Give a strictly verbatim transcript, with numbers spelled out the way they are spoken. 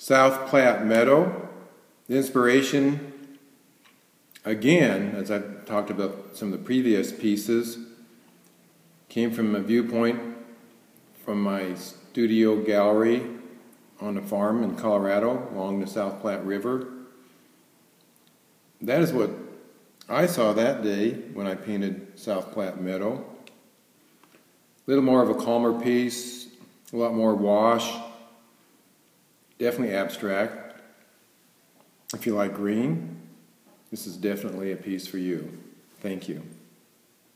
South Platte Meadow. The inspiration, again, as I've talked about some of the previous pieces, came from a viewpoint from my studio gallery on a farm in Colorado along the South Platte River. That is what I saw that day when I painted South Platte Meadow. A little more of a calmer piece, a lot more wash, definitely abstract. If you like green, this is definitely a piece for you. Thank you.